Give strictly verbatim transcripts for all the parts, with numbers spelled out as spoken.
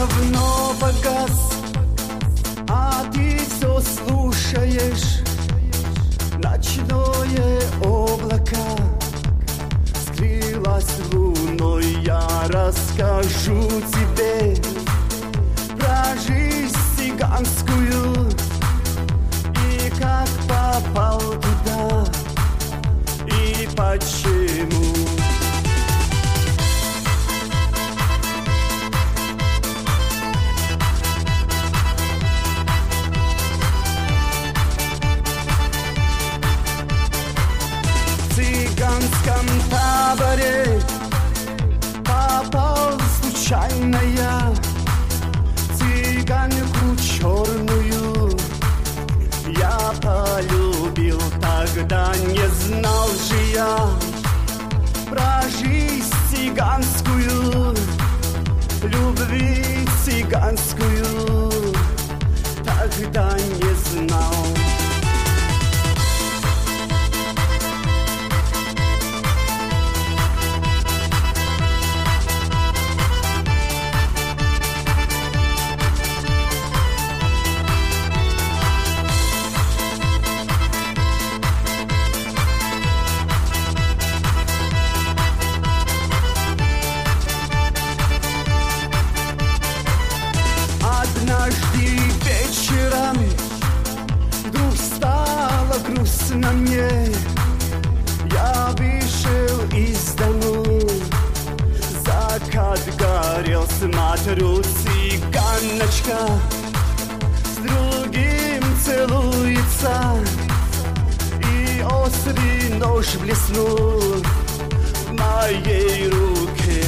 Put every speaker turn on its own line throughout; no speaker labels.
давно погас, а ты все слушаешь. Ночное облако скрылось луной. Я расскажу тебе про жизнь цыганскую и как попал туда и почему. В цыганском таборе попал случайно я цыганку черную. Я полюбил, тогда не знал же я про жизнь цыганскую, любви цыганскую, тогда не знал. Однажды вечером вдруг стало грустно мне. Я вышел из дому, закат горел, смотрю, цыганочка с другим целуется, и острый нож блеснул в моей руке.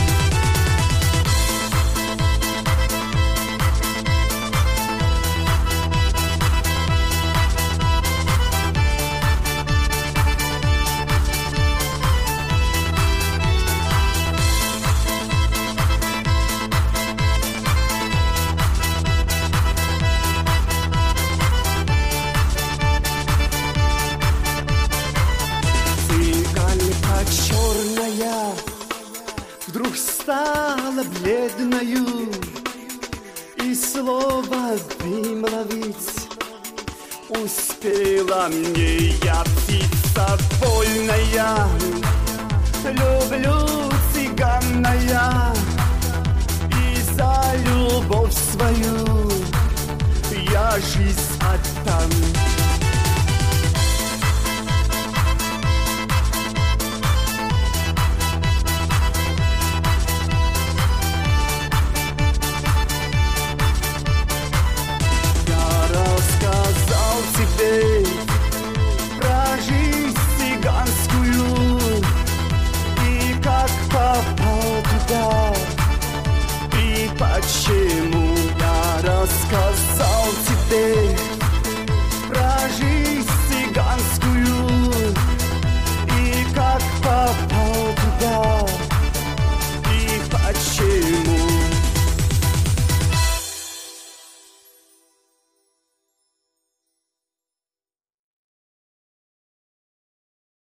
Черная вдруг стала бледною, и слово вымолвить успела мне я, птица вольная. Люблю цыганная, и за любовь свою я жизнь отдам.